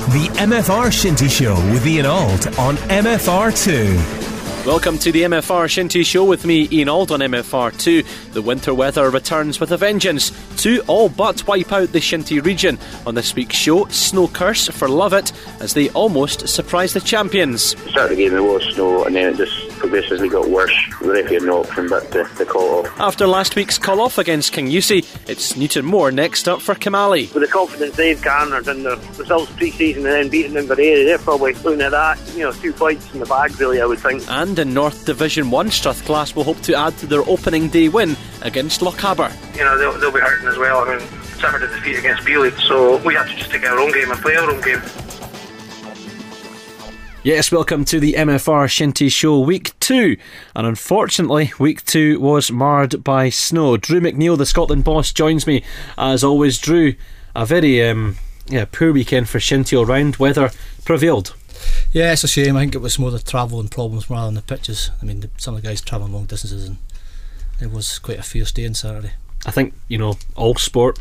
The MFR Shinty Show with Ian Auld on MFR2. Welcome to the MFR Shinty Show with me, Ian Auld, on MFR2. The winter weather returns with a vengeance to all but wipe out the Shinty region. On this week's show, snow curse for Lovat as they almost surprised the champions. At the start of the game there was snow and then it just progressively got worse. The referee had no option but to call it off. After last week's call-off against Kingussie, it's Newton Moore next up for Kamali. With the confidence they've garnered in the results pre-season and then beating Inveraray, they're probably looking at that, 2 points in the bag really, I would think. And in North Division 1, Strathclass will hope to add to their opening day win against Lochaber. They'll be hurting as well. Suffered a defeat against Beeley, so we have to just take our own game and play our own game. Yes, welcome to the MFR Shinty Show Week 2. And unfortunately, Week 2 was marred by snow. Drew McNeil, the Scotland boss, joins me as always. Drew, a very poor weekend for Shinty all round. Weather prevailed. Yeah, it's a shame. I think it was more the travelling problems rather than the pitches. Some of the guys travelling long distances, and it was quite a fierce day on Saturday. I think, all sport,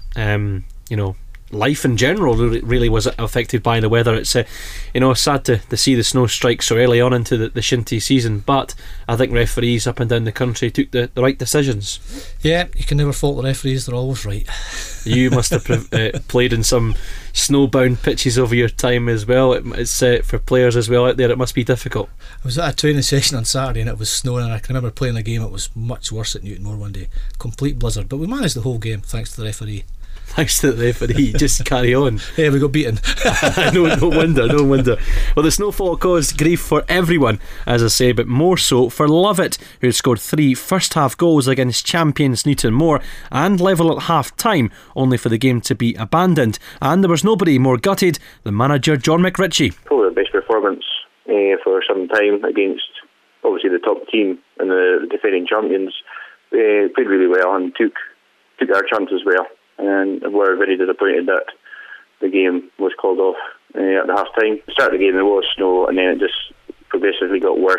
life in general really was affected by the weather. It's sad to see the snow strike so early on into the Shinty season, but I think referees up and down the country took the right decisions. Yeah, you can never fault the referees, they're always right. You must have played in some snowbound pitches over your time as well. It's for players as well out there, it must be difficult. I was at a training session on Saturday and it was snowing, and I can remember playing a game. It was much worse at Newton Moore one day, complete blizzard, but we managed the whole game thanks to the referee. Thanks to the referee, just carry on. Yeah, we got beaten. No wonder. Well, the snowfall caused grief for everyone, as I say, but more so for Lovat, who had scored 3 first half goals against champions Newton Moore and level at half time, only for the game to be abandoned. And there was nobody more gutted than manager John McRitchie. Probably the best performance for some time against obviously the top team and the defending champions. Played really well and took our chance as well. And we're very disappointed that the game was called off at the half time. At the start of the game there was snow and then it just progressively got worse,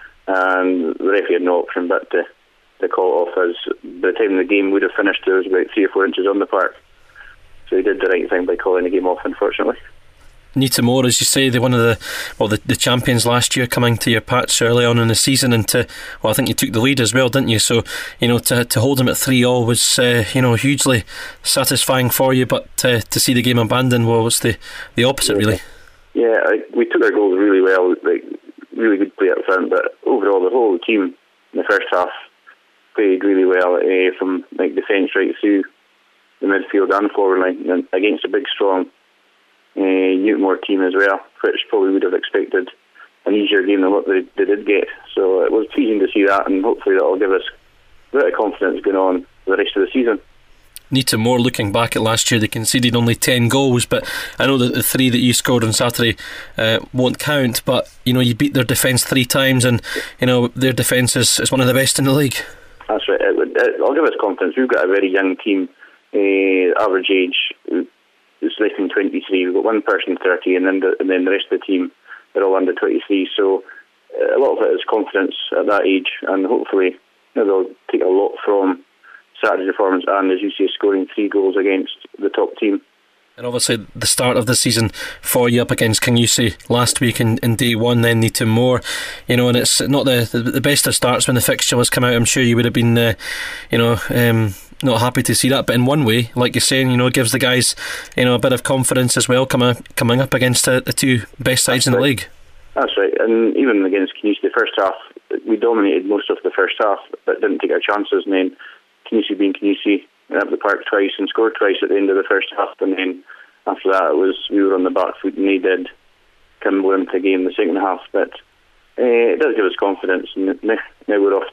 and the referee had no option but to call it off, as by the time the game would have finished there was about 3 or 4 inches on the park. So he did the right thing by calling the game off, unfortunately. Newton Moore, as you say, they're one of the champions last year, coming to your patch early on in the season, and I think you took the lead as well, didn't you? So to hold them at 3-3 was hugely satisfying for you, but to see the game abandoned was the opposite, really. Yeah, we took our goals really well, really good play up front, but overall the whole team in the first half played really well, from defence right through the midfield and forward line, and against a big strong Newton Moore team as well, which probably would have expected an easier game than what they did get. So it was pleasing to see that, and hopefully that will give us a bit of confidence going on for the rest of the season. Newton Moore, looking back at last year, they conceded only 10 goals, but I know that the 3 that you scored on Saturday won't count, but you beat their defence 3 times, and their defence is one of the best in the league. That's right. It'll give us confidence. We've got a very young team, average age it's less than 23. We've got one person 30, and then the rest of the team are all under 23. So a lot of it is confidence at that age, and hopefully they'll take a lot from Saturday's performance, and as you say, scoring 3 goals against the top team. And obviously the start of the season for you up against Kingussie last week in day 1, then Newton Moore, and it's not the best of starts when the fixture was come out. I'm sure you would have been not happy to see that, but in one way, like you're saying, it gives the guys a bit of confidence as well coming up against the 2 best sides in the league. That's right, and even against Kingussie, the first half we dominated most of the first half but didn't take our chances, and then Kingussie being Kingussie, went up the park twice and scored twice at the end of the first half, and then after that we were on the back foot, and they did come into the game in the second half. But it does give us confidence, and now we're off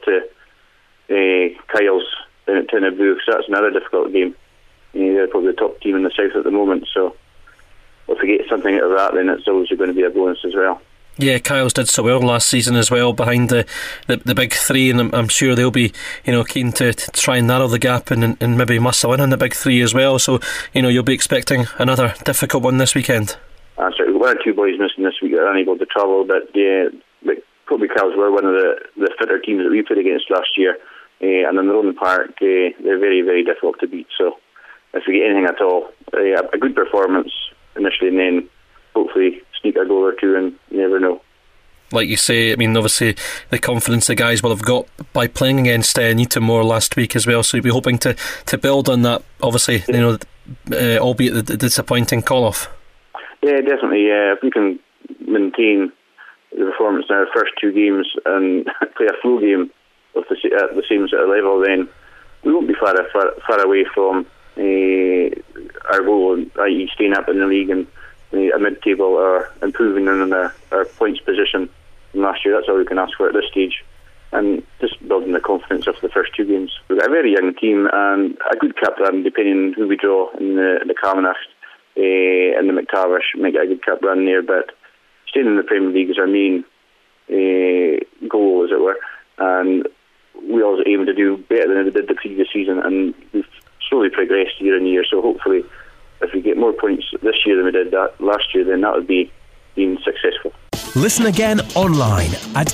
to Kyle's down at Tinnaboo, so that's another difficult game. They're probably the top team in the south at the moment, so if we get something out of that, then it's obviously going to be a bonus as well. Yeah, Kyle's did so well last season as well behind the big 3, and I'm sure they'll be keen to try and narrow the gap and maybe muscle in on the big 3 as well. So you'll be expecting another difficult one this weekend. That's right. 1 or 2 boys missing this week that are unable to travel, but probably Kyle's were one of the fitter teams that we played against last year, and in their own park they're very, very difficult to beat. So if we get anything at all, a good performance initially, and then hopefully goal or two, and you never know. Like you say, I mean, obviously the confidence the guys will have got by playing against Newtonmore last week as well, so you'll be hoping to build on that, obviously, albeit the disappointing call-off. Yeah, definitely. If we can maintain the performance in our first two games and play a full game at the same sort of level, then we won't be far away from our goal, i.e. staying up in the league and a mid-table or improving in our points position from last year. That's all we can ask for at this stage, and just building the confidence of the first two games. We've got a very young team and a good cup run, depending on who we draw in the Camanachd and the McTavish. Might get a good cup run there, but staying in the Premier League is our main goal, as it were, and we always aim to do better than we did the previous season, and we've slowly progressed year on year, so hopefully if we get more points this year than we did that last year, then that would be being successful. Listen again online at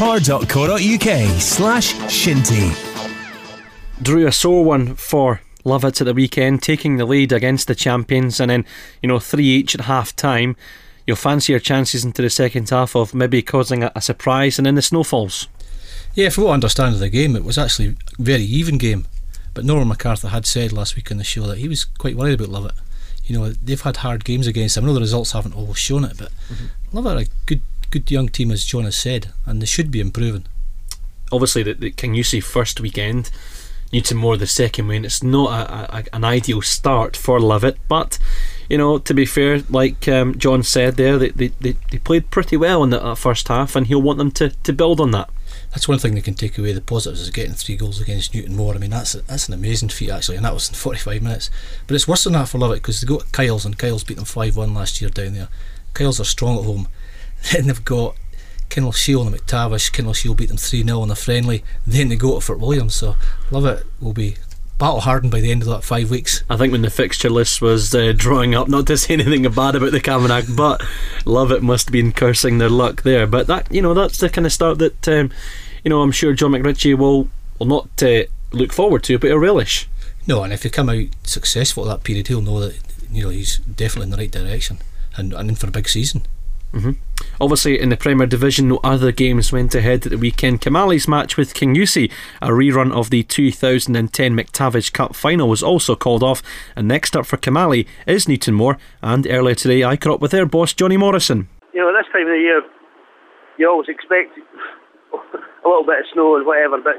mfr.co.uk/Shinty. Drew, a sore one for Lovat at the weekend, taking the lead against the champions, and then 3 each at half time. You'll fancy your chances into the second half of maybe causing a surprise and then the snowfalls. Yeah, from what I understand of the game, it was actually a very even game, but Norman MacArthur had said last week on the show that he was quite worried about Lovat. They've had hard games against them. I know the results haven't always shown it, but Lovat are a good young team, as John has said, and they should be improving. Obviously the Kingussie first weekend, Newtonmore the second win. It's not an ideal start for Lovat, but to be fair, like John said there, they played pretty well in the first half, and he'll want them to build on that. That's one thing they can take away. The positives is getting 3 goals against Newtonmore. I mean, that's an amazing feat, actually, and that was in 45 minutes. But it's worse than that for Lovat, because they got Kyles, and Kyles beat them 5-1 last year down there. Kyles are strong at home. Then they've got Kinlochshiel and McTavish. Kinlochshiel beat them 3-0 in a friendly. Then they go to Fort William, so Lovat will be battle hardened by the end of that 5 weeks. I think when the fixture list was drawing up, not to say anything bad about the Camanachd, but Lovat must have been cursing their luck there. But that that's the kind of start that I'm sure John McRitchie will not look forward to, but he'll relish. No, and if he come out successful at that period, he'll know that he's definitely in the right direction and in for a big season. Obviously in the Premier Division, no other games went ahead at the weekend. Camali's match with Kingussie, a rerun of the 2010 McTavish Cup final, was also called off, and next up for Camali is Newtonmore, and earlier today I caught up with their boss Johnny Morrison. This time of the year you always expect a little bit of snow and whatever, but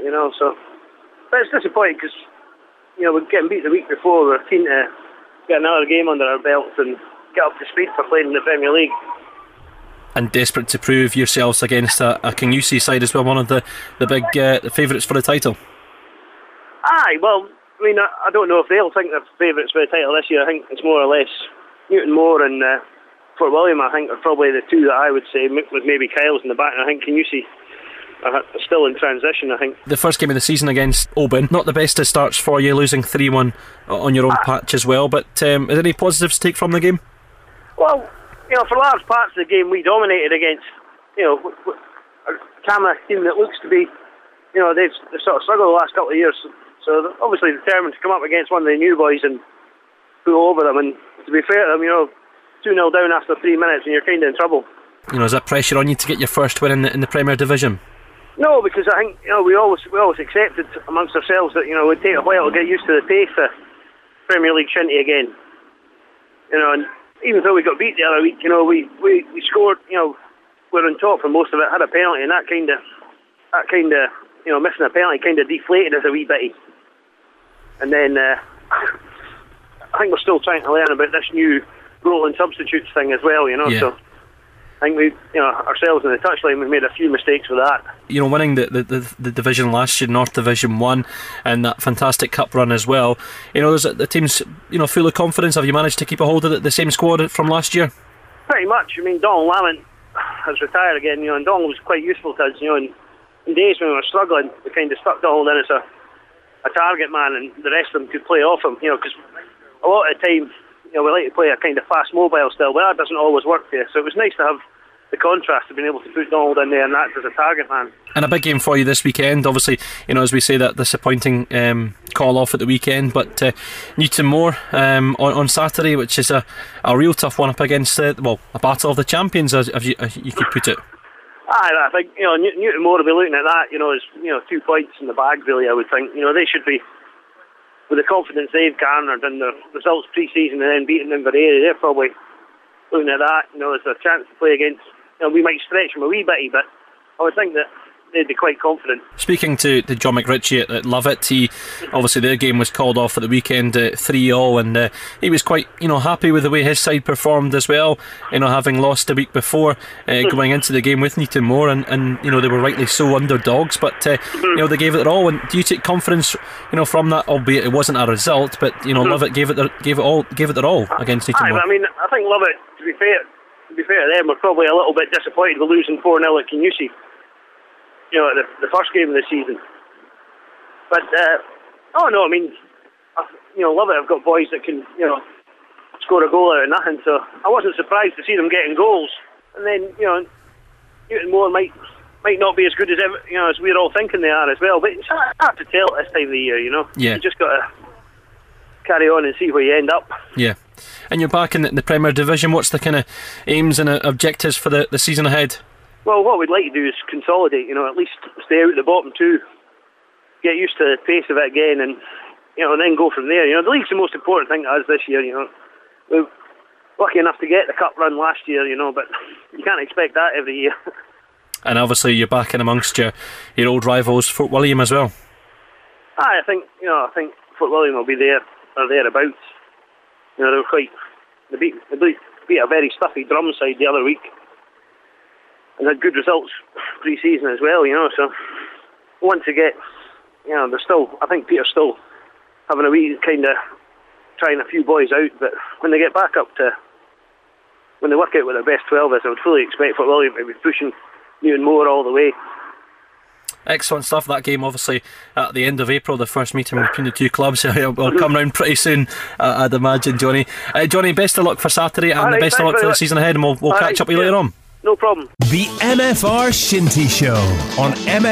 it's disappointing because we're getting beat the week before. We're keen to get another game under our belts and get up to speed for playing in the Premier League. And desperate to prove yourselves against a Kingussie side as well, one of the big favourites for the title. Aye, well, I mean, I don't know if they'll think they're favourites for the title this year. I think it's more or less Newtonmore and Fort William, I think, are probably the two that I would say, with maybe Kyles in the back, and I think Kingussie are still in transition, I think. The first game of the season against Oban, not the best of starts for you, losing 3-1 on your own patch as well, but is there any positives to take from the game? Well, for large parts of the game we dominated against a Camanachd team that looks to be, they've sort of struggled the last couple of years, so they're obviously determined to come up against one of the new boys and pull over them, and to be fair to them, 2-0 down after 3 minutes and you're kind of in trouble. Is that pressure on you to get your first win in the Premier Division? No, because I think we always accepted amongst ourselves that it'd take a while to get used to the pace of Premier League shinty again. And even though we got beat the other week, we scored. We're on top for most of it. Had a penalty, and that kind of missing a penalty kind of deflated us a wee bit. And then I think we're still trying to learn about this new rolling substitutes thing as well. Yeah. So I think we, ourselves in the touchline, we've made a few mistakes with that. Winning the division last year, North Division 1, and that fantastic cup run as well. The team's full of confidence. Have you managed to keep a hold of the same squad from last year? Pretty much. I mean, Donald Lamont has retired again, and Donald was quite useful to us. In days when we were struggling, we kind of stuck Donald in as a target man, and the rest of them could play off him. Because a lot of the time, we like to play a kind of fast mobile style, but that doesn't always work for you. So it was nice to have the contrast of being able to put Donald in there and that as a target man. And a big game for you this weekend, obviously, as we say, that disappointing call off at the weekend, but Newtonmore on Saturday, which is a real tough one up against a battle of the champions, as you could put it. I think Newtonmore will be looking at that as 2 points in the bag, really. I would think they should be, with the confidence they've garnered and the results pre-season and then beating Inveraray, they're probably looking at that as a chance to play against. We might stretch them a wee bit, but I would think that they'd be quite confident. Speaking to John McRitchie at Lovett, obviously their game was called off at the weekend 3-3, and he was quite happy with the way his side performed as well, having lost a week before, going into the game with Newtonmore, and they were rightly so underdogs, but they gave it their all. And do you take confidence from that, albeit it wasn't a result, but Lovett gave it their all against Newtonmore? I think Lovett, to be fair to them, were probably a little bit disappointed with losing 4-0 at Kingussie, the first game of the season. But Lovett have got boys that can score a goal out of nothing, so I wasn't surprised to see them getting goals. And then Newtonmore might not be as good as as we're all thinking they are as well, but it's hard to tell at this time of the year. Yeah. You just got to carry on and see where you end up. Yeah. And you're back in the Premier Division. What's the kind of aims and objectives for the season ahead? Well, what we'd like to do is consolidate, at least stay out of the bottom two, get used to the pace of it again, and then go from there. The league's the most important thing to us this year. We were lucky enough to get the cup run last year, but you can't expect that every year. And obviously you're back in amongst your old rivals, Fort William as well. I think Fort William will be there or thereabouts. They beat a very stuffy Drum side the other week, and had good results pre-season as well. So once they get, they're still. I think Peter's still having a wee kind of trying a few boys out, but when they get back up to, when they work out what their best 12 is, I would fully expect Fort William to be pushing Newtonmore all the way. Excellent stuff. That game obviously at the end of April, the first meeting between the two clubs will come round pretty soon, I'd imagine, Johnny. Johnny, best of luck for Saturday, and best of luck for the season ahead, and we'll catch up with you later on. No problem. The MFR Shinty Show on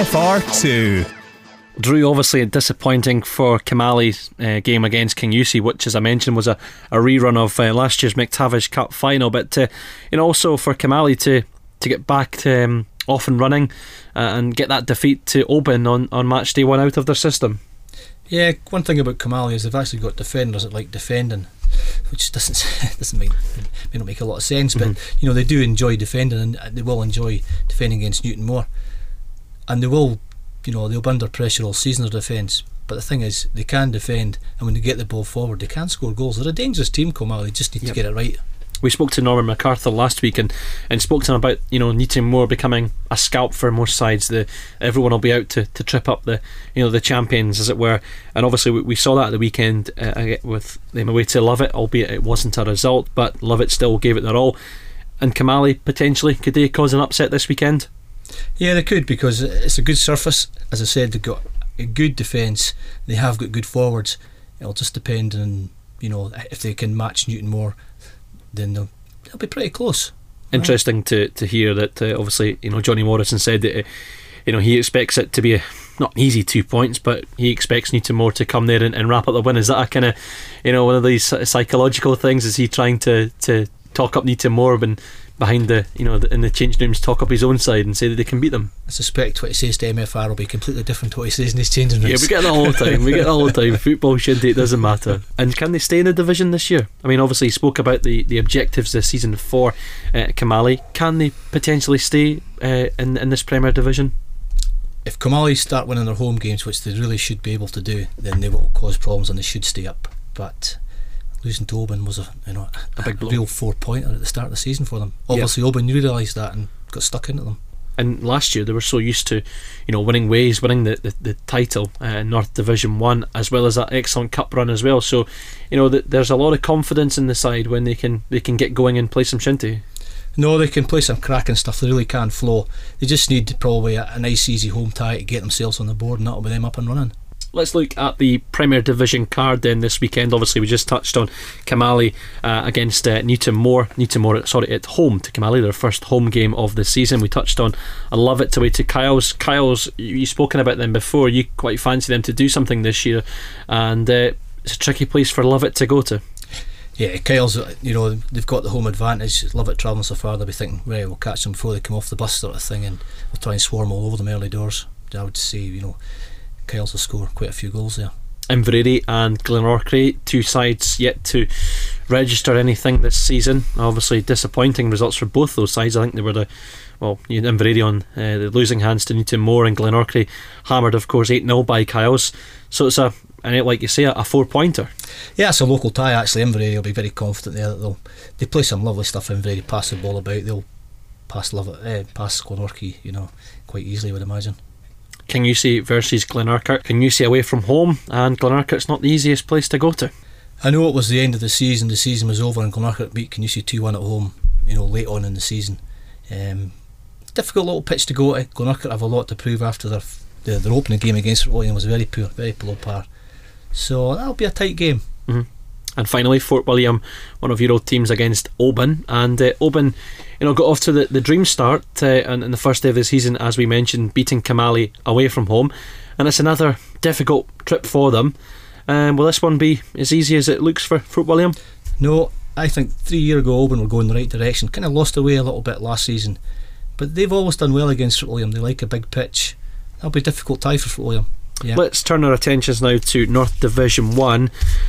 MFR2. Drew, obviously disappointing for Kilmally's game against Kingussie, which, as I mentioned, was a rerun of last year's McTavish Cup final, but also for Kilmally to get back to off and running and get that defeat to Oban on match day 1 out of their system. Yeah, one thing about Kilmally is they've actually got defenders that like defending, which may not make a lot of sense, but they do enjoy defending, and they will enjoy defending against Newtonmore, and they will, they'll be under pressure all season of defence. But the thing is, they can defend, and when they get the ball forward, they can score goals. They're a dangerous team, Kilmally. They just need to get it right. We spoke to Norman MacArthur last week and spoke to him about Newtonmore becoming a scalp for most sides. Everyone will be out to trip up the champions, as it were. And obviously we saw that at the weekend with them away to Lovett, albeit it wasn't a result, but Lovett still gave it their all. And Kilmally potentially, could they cause an upset this weekend? Yeah, they could, because it's a good surface. As I said, they've got a good defence, they have got good forwards. It'll just depend on if they can match Newtonmore, then they'll be pretty close. Interesting to hear that obviously Johnny Morrison said that he expects it to be not an easy 2 points, but he expects Newtonmore to come there and wrap up the win. Is that a kind of one of these psychological things? Is he trying to talk up Newtonmore when behind in the change rooms talk up his own side and say that they can beat them? I suspect what he says to MFR will be completely different to what he says in his changing rooms. Yeah, we get that all the time. Football, Shinty, it doesn't matter. And can they stay in the division this year? I mean, obviously he spoke about the objectives this season for Kilmally. Can they potentially stay in this Premier Division? If Kilmally start winning their home games, which they really should be able to do, then they will cause problems and they should stay up. But losing to Oban was a big blow. Real 4-pointer at the start of the season for them. Obviously Oban realised that and got stuck into them. And last year they were so used to winning ways, winning the title, North Division 1, as well as that excellent cup run as well. So there's a lot of confidence in the side when they can get going and play some Shinty. No, they can play some cracking stuff. They really can flow. They just need probably a nice easy home tie to get themselves on the board, and that'll be them up and running. let's look at the Premier Division card then this weekend. Obviously we just touched on Kilmallie against Newton Moor at home to Kilmallie, their first home game of the season. We touched on Lovat away to Kyles. You've spoken about them before. You quite fancy them to do something this year, and it's a tricky place for Lovat to go to. Yeah, Kyles, they've got the home advantage. Lovat travelling so far, they'll be thinking, right, we'll catch them before they come off the bus, sort of thing, and we'll try and swarm all over them early doors. I would say, Kyles will score quite a few goals there. Inveraray and Glenorchy, two sides yet to register anything this season. Obviously disappointing results for both those sides. I think they were Inveraray on the losing hands to Newton Moor, and Glenorchy hammered, of course, 8-0 by Kyles. So it's like you say, a 4-pointer. Yeah, it's a local tie actually. Inveraray will be very confident there that they play some lovely stuff. Inveraray pass the ball about, they'll pass Glenorchy, quite easily, I would imagine. Kingussie versus Glenurquhart. Kingussie away from home, and Glenurquhart's not the easiest place to go to. I know it was the end of the season was over, and Glenurquhart beat Kingussie 2-1 at home, late on in the season. Difficult little pitch to go to. Glenurquhart have a lot to prove after their opening game against Fort William was very poor, very below par. So that'll be a tight game. Mm-hmm. And finally, Fort William, one of your old teams, against Oban. And Oban, got off to the dream start in the first day of the season, as we mentioned, beating Kilmallie away from home. And it's another difficult trip for them. Will this one be as easy as it looks for Fort William? No, I think 3 years ago Oban were going the right direction. Kind of lost away a little bit last season, but they've always done well against Fort William. They like a big pitch. That'll be a difficult tie for Fort William. Yeah. Let's turn our attentions now to North Division 1.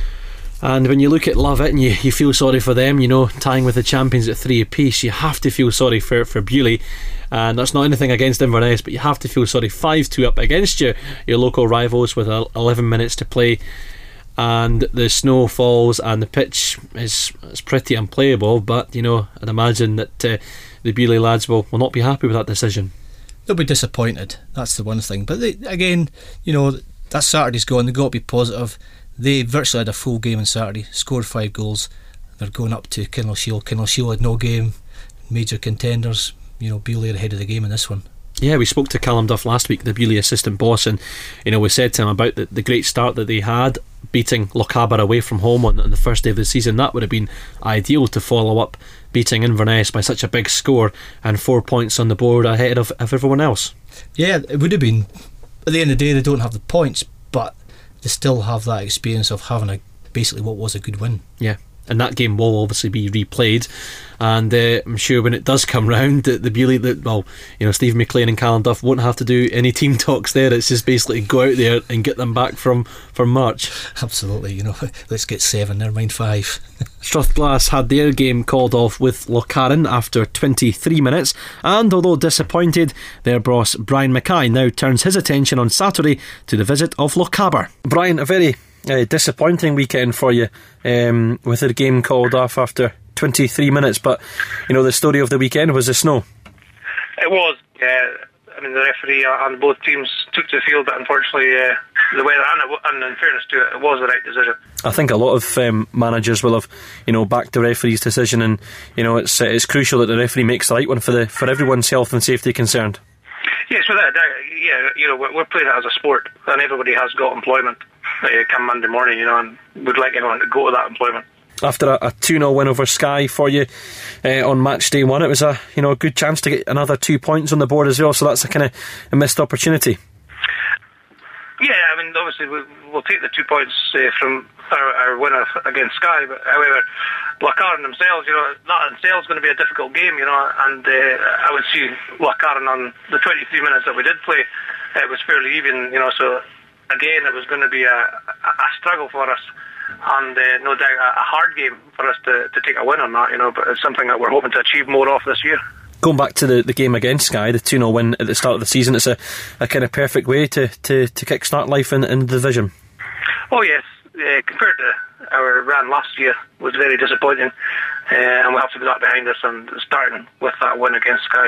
And when you look at Lovat and you feel sorry for them, tying with the champions at 3 apiece, you have to feel sorry for Beauly. And that's not anything against Inverness, but you have to feel sorry. 5-2 up against your local rivals with 11 minutes to play, and the snow falls and the pitch is pretty unplayable. But I'd imagine that the Beauly lads will not be happy with that decision. They'll be disappointed, that's the one thing. But that Saturday's gone. They've got to be positive. They virtually had a full game on Saturday, scored 5 goals. They're going up to Kinlochshiel. Kinlochshiel had no game, major contenders. Beauly are ahead of the game in this one. Yeah, we spoke to Callum Duff last week, the Beauly assistant boss, and we said to him about the great start that they had, beating Lochaber away from home on the first day of the season. That would have been ideal to follow up beating Inverness by such a big score and 4 points on the board ahead of everyone else. Yeah, it would have been. At the end of the day, they don't have the points, but they still have that experience of having basically what was a good win. Yeah, and that game will obviously be replayed, and I'm sure when it does come round, the Beauly, Stephen McLean and Callum Duff won't have to do any team talks there. It's just basically go out there and get them back from March. Absolutely, let's get 7, never mind 5. Strathglass had their game called off with Lochcarron after 23 minutes, and although disappointed, their boss Brian Mackay now turns his attention on Saturday to the visit of Lochaber. Brian, a very disappointing weekend for you, with the game called off after 23 minutes, but the story of the weekend was the snow. It was, yeah. I mean, the referee on both teams took to the field, but unfortunately the weather, and in fairness to it, it was the right decision. I think a lot of managers will have backed the referee's decision, and it's crucial that the referee makes the right one for everyone's health and safety concerned. Yes, without a doubt. Yeah, we're playing it as a sport, and everybody has got employment come Monday morning, and we'd like everyone to go to that employment. After a 2-0 win over Skye for you on match day 1, it was a good chance to get another 2 points on the board as well, so that's a kind of a missed opportunity. Yeah, I mean, obviously we'll take the 2 points from our win against Skye, but however, Lochcarron themselves, that themselves is going to be a difficult game, and I would see Lochcarron on the 23 minutes that we did play, it was fairly even, so again, it was going to be a struggle for us, and no doubt a hard game for us to take a win on that, but it's something that we're hoping to achieve more of this year. Going back to the game against Skye, the 2-0 win at the start of the season, it's a kind of perfect way to kick-start life in the division. Oh yes, compared to our run last year was very disappointing, and we'll have to put that behind us, and starting with that win against Skye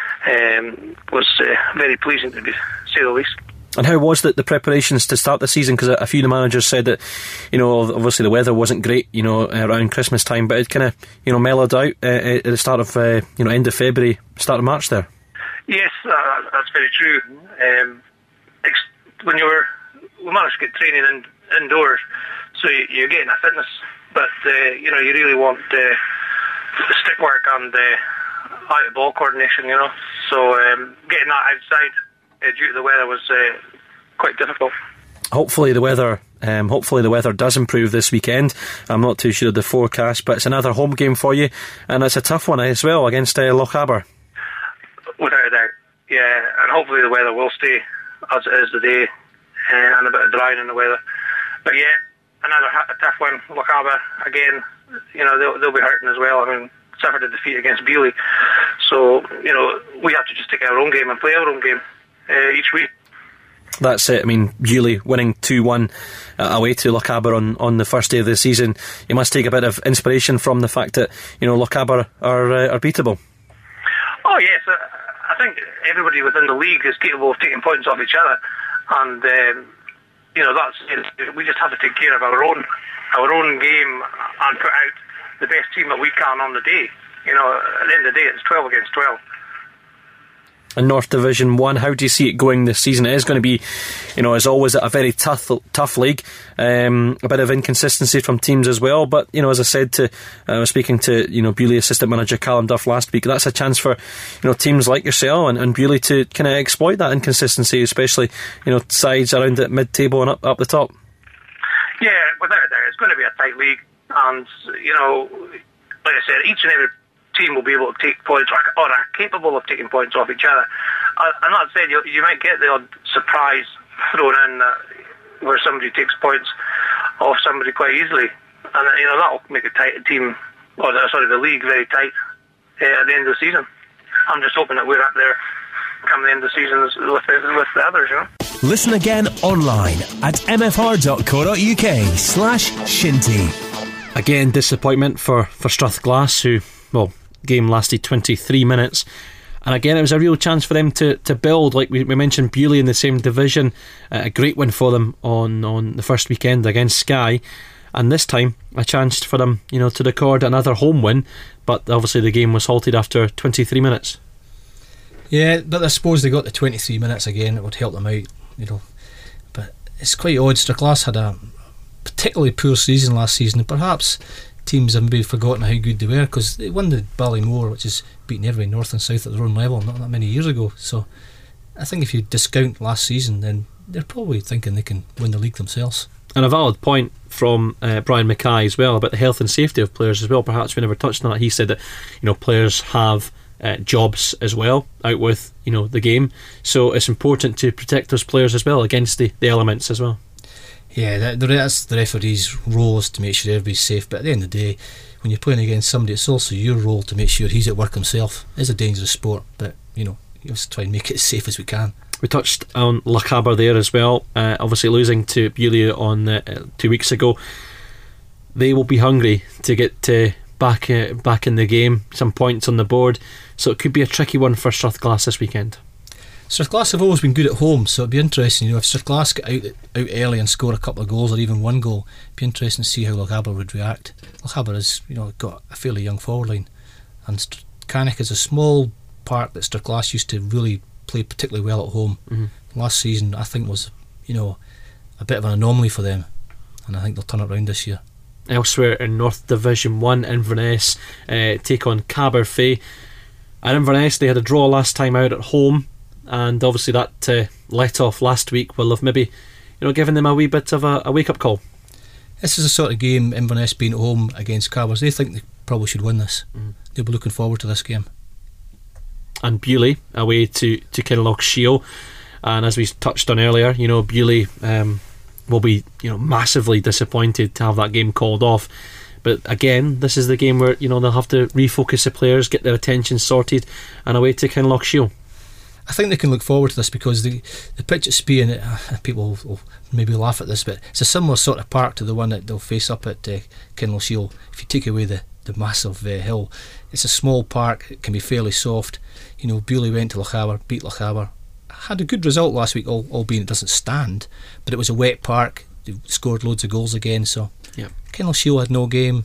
was very pleasing, to say the least. And how was the preparations to start the season? Because a few of the managers said that, obviously the weather wasn't great, around Christmas time, but it kind of, mellowed out at the start of, end of February, start of March there. Yes, that's very true. When you're we managed to get training indoors, so you're getting a fitness, but you really want the stick work and out of ball coordination, so getting that outside due to the weather was quite difficult. Hopefully the weather does improve this weekend. I'm not too sure of the forecast, but it's another home game for you, and it's a tough one as well against Lochaber. Without a doubt, yeah, and hopefully the weather will stay as it is today, and a bit of drying in the weather. But yeah, another tough one. Lochaber again, they'll be hurting as well. I mean, suffered a defeat against Beauly, so we have to just take our own game and play our own game each week. That's it. I mean, Beauly winning 2-1 away to Lochaber on the first day of the season. You must take a bit of inspiration from the fact that Lochaber are beatable. Oh yes, I think everybody within the league is capable of taking points off each other, and we just have to take care of our own game and put out the best team that we can on the day. At the end of the day, it's 12 against 12. In North Division 1, how do you see it going this season? It is going to be, as always, a very tough league. A bit of inconsistency from teams as well. But, as I said I was speaking to, Beauly assistant manager Callum Duff last week, that's a chance for, teams like yourself and Beauly to kind of exploit that inconsistency, especially, sides around at mid-table and up the top. Yeah, without a doubt, it's going to be a tight league. And, like I said, each and every team will be able to take points or are capable of taking points off each other. And that said, you might get the odd surprise thrown in where somebody takes points off somebody quite easily, and that'll make the league very tight at the end of the season. I'm just hoping that we're up there come the end of the season with the others. Listen again online at mfr.co.uk/Shinty. Again, disappointment for Strathglass, who, game lasted 23 minutes, and again it was a real chance for them to build. Like we mentioned, Beauly in the same division, a great win for them on the first weekend against Skye, and this time a chance for them to record another home win, but obviously the game was halted after 23 minutes. Yeah, but I suppose they got the 23 minutes again, it would help them out, but it's quite odd. Strathglass had a particularly poor season last season, and perhaps teams have maybe forgotten how good they were, because they won the Ballymore, which is beating everybody north and south at their own level not that many years ago. So I think if you discount last season, then they're probably thinking they can win the league themselves. And a valid point from Brian Mackay as well about the health and safety of players as well. Perhaps we never touched on that. He said that players have jobs as well out with the game, so it's important to protect those players as well against the elements as well. Yeah, that's the referee's role, is to make sure everybody's safe. But at the end of the day, when you're playing against somebody, it's also your role to make sure he's at work himself. It's a dangerous sport, but you just try and make it as safe as we can. We touched on Lochaber there as well. Obviously losing to Beauly on 2 weeks ago. They will be hungry to get back in the game, some points on the board. So it could be a tricky one for Strathglass this weekend. Strathglass have always been good at home, so it'd be interesting, if Strathglass get out early and score a couple of goals or even one goal, it'd be interesting to see how Lochaber would react. Lochaber has got a fairly young forward line, and Cannock is a small park that Strathglass used to really play particularly well at home. Last season I think was a bit of an anomaly for them, and I think they'll turn it around this year. Elsewhere in North Division 1, Inverness take on Caberfay. At Inverness they had a draw last time out at home, and obviously that let off last week will have maybe given them a wee bit of a wake-up call. This is the sort of game, Inverness being at home against Cabers, they think they probably should win this. They'll be looking forward to this game. And Beauly away to Kinlochshiel, and as we touched on earlier, Beauly will be massively disappointed to have that game called off. But again, this is the game where they'll have to refocus the players, get their attention sorted, and away to Kinlochshiel. I think they can look forward to this because the pitch at Spee, people will maybe laugh at this, but it's a similar sort of park to the one that they'll face up at Kinlochshiel. If you take away the massive hill, it's a small park, it can be fairly soft. Beauly went to Lochaber, beat Lochaber, had a good result last week, albeit it doesn't stand, but it was a wet park, they scored loads of goals again, so yep. Kinlochshiel had no game.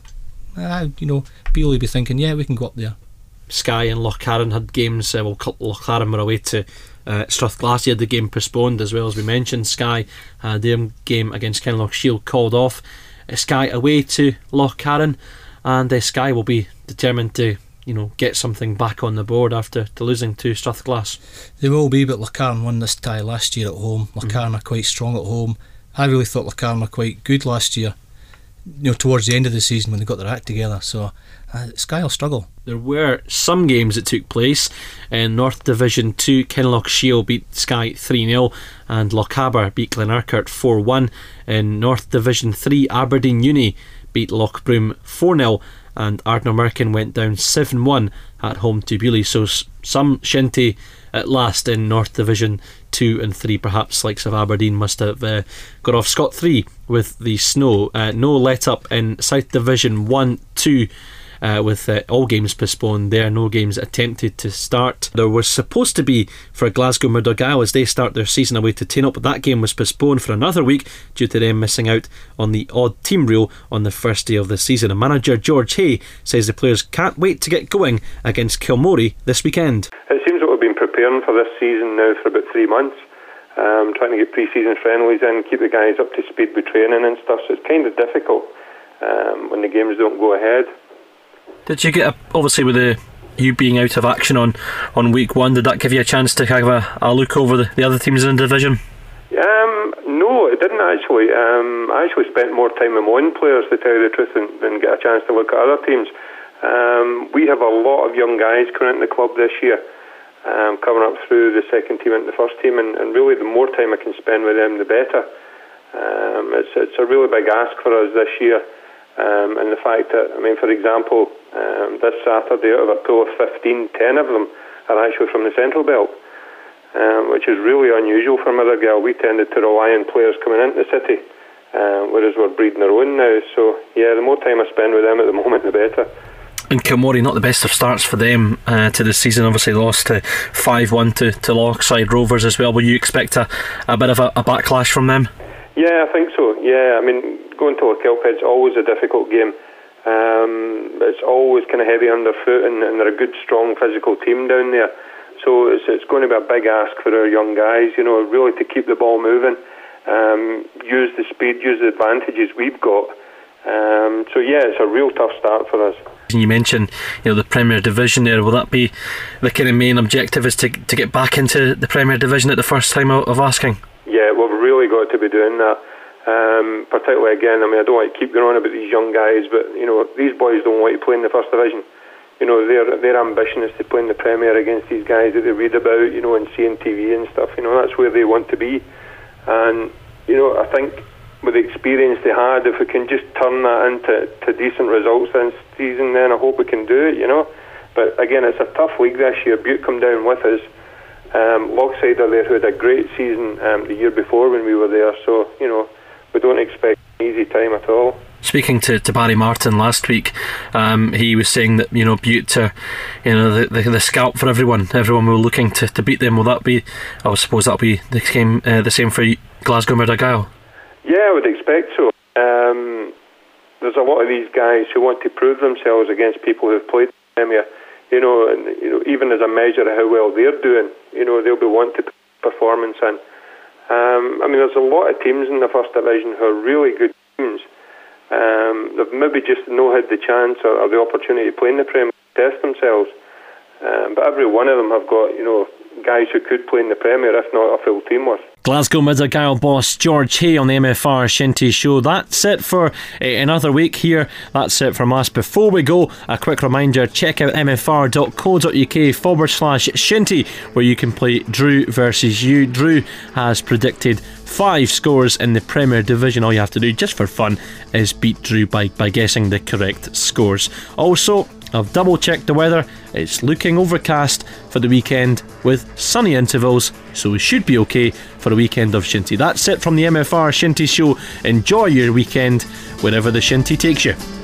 Beauly will be thinking, yeah, we can go up there. Skye and Lochcarron had games. Lochcarron were away to Strathglassy had the game postponed, as well as we mentioned. Skye had their game against Kenlock Shield called off. Skye away to Lochcarron, and Skye will be determined to get something back on the board after losing to Strathglass. They will be, but Lochcarron won this tie last year at home. Lochcarron are quite strong at home. I really thought Lochcarron were quite good last year, towards the end of the season when they got their act together. So Skye will struggle. There were some games that took place. In North Division 2, Kenlock Shield beat Skye 3-0 and Lochaber beat Glenurquhart 4-1. In North Division 3, Aberdeen Uni beat Lochbroom 4-0 and Ardnamurchan went down 7-1 at home to Beauly. So some shinty at last in North Division 2 and 3. Perhaps likes of Aberdeen must have got off scot-free with the snow. No let up in South Division 1-2 with all games postponed there, no games attempted to start. There was supposed to be for Glasgow Murdergyle as they start their season away to Tainop, but that game was postponed for another week due to them missing out on the odd team rule on the first day of the season. And manager George Hay says the players can't wait to get going against Kilmorey this weekend. It seems that we've been preparing for this season now for about 3 months, trying to get pre-season friendlies in, keep the guys up to speed with training and stuff, so it's kind of difficult when the games don't go ahead. Did you get obviously with you being out of action on week 1, did that give you a chance to kind of a look over the other teams in the division? No, it didn't actually. I actually spent more time with my own players, to tell you the truth, than get a chance to look at other teams. We have a lot of young guys coming into the club this year, coming up through the second team into the first team, and really the more time I can spend with them, the better. It's a really big ask for us this year. And the fact that, for example, this Saturday out of a pool of 15, 10 of them are actually from the Central Belt, which is really unusual for Motherwell. We tended to rely on players coming into the city, whereas we're breeding our own now. So yeah, the more time I spend with them at the moment, the better. And Kilmorey, not the best of starts for them to the season. Obviously lost to 5-1 to Lochside Rovers as well. Will you expect a bit of a backlash from them? Yeah, I think so. Yeah, going to Kilphead's always a difficult game. It's always kind of heavy underfoot, and they're a good, strong, physical team down there. So it's going to be a big ask for our young guys, really to keep the ball moving, use the speed, use the advantages we've got. So yeah, it's a real tough start for us. You mentioned, the Premier Division there. Will that be the kind of main objective, is to get back into the Premier Division at the first time of asking? Yeah, we've really got to be doing that. Particularly again, I don't like to keep going on about these young guys, but these boys don't want to play in the First Division. Their ambition is to play in the Premier against these guys that they read about, and see on TV and stuff. That's where they want to be. And I think with the experience they had, if we can just turn that into decent results this season, then I hope we can do it. But again, it's a tough league this year. Butte come down with us. Lochside are there, who had a great season the year before when we were there. So we don't expect an easy time at all. Speaking to Barry Martin last week, he was saying that Butte are the scalp for everyone. Everyone were looking to beat them. Will that be? I suppose that'll be the same for Glasgow Murdergyle. Yeah, I would expect so. There's a lot of these guys who want to prove themselves against people who've played the Premier. Even as a measure of how well they're doing, they'll be wanting to put performance in. There's a lot of teams in the First Division who are really good teams. They've maybe just not had the chance or the opportunity to play in the Premier, test themselves. But every one of them have got, guys who could play in the Premier, if not a full team worth. Glasgow Murdergyle boss George Hay on the MFR Shinty Show. That's it for another week here. That's it from us. Before we go, a quick reminder, check out mfr.co.uk/Shinty, where you can play Drew versus you. Drew has predicted 5 scores in the Premier Division. All you have to do, just for fun, is beat Drew by guessing the correct scores. Also, I've double checked the weather. It's looking overcast for the weekend with sunny intervals, so we should be okay for a weekend of Shinty. That's it from the MFR Shinty Show. Enjoy your weekend wherever the Shinty takes you.